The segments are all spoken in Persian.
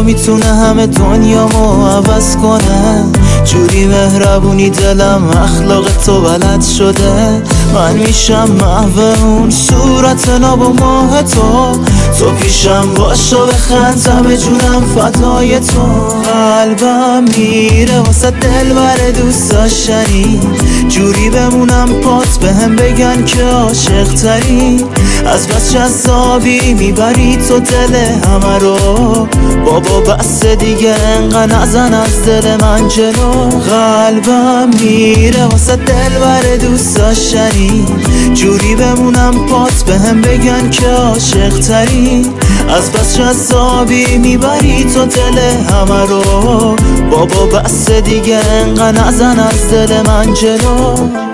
میتونه همه دنیامو عوض کنه. جوری مهربونی دلم اخلاق تو بلد شده. من میشم محو اون صورت ناب و ماه تو پیشم باش و بخند همه جونم فدای تو. قلبم میره واسه دلبر دوست داشتنی، جوری بمونم پات بهم بگن که عاشق تری. از بس جذابی میبری تو دل همه رو، بابا بس دیگه انقدر نزن از دل من جلو. قلبم میره واسه دلبر دوست داشتنی، جوری بمونم پات بهم بگن که عاشق تری. از بس جذابی میبری تو دل همه رو، بابا بس دیگه انقدر نزن از دل من جلو.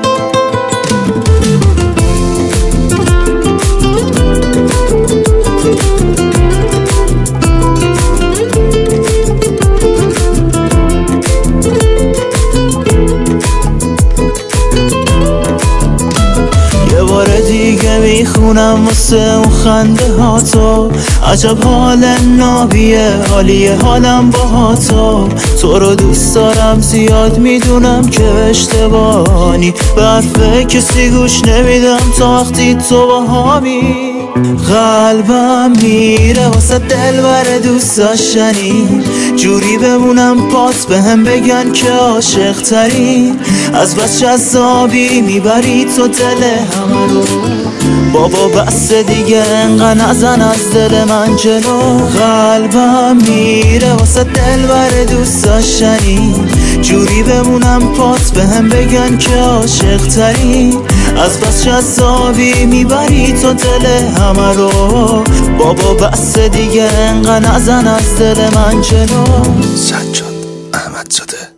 دیگه میخونم واسه اون خنده ها تو، عجب حال نابیه حالیه حالم با تو رو دوست دارم زیاد میدونم که اشتباهی، به حرف کسی گوش نمیدم تا وقتی تو با همی. قلبم میره واسه دلبر دوست داشتنی، جوری بمونم پات بهم بگن که عاشق تری. از بس جذابی میبری تو دل همه رو، بابا بس دیگه انقدر نزن از دل من جلو. قلبم میره واسه دلبر دوست داشتنی، جوری بمونم پات بهم بگن که عاشق تری. از بس جذابی میبری تو دل همه رو، بابا بس دیگه انقدر نزن از دل من جلو. سجاد احمدزاده.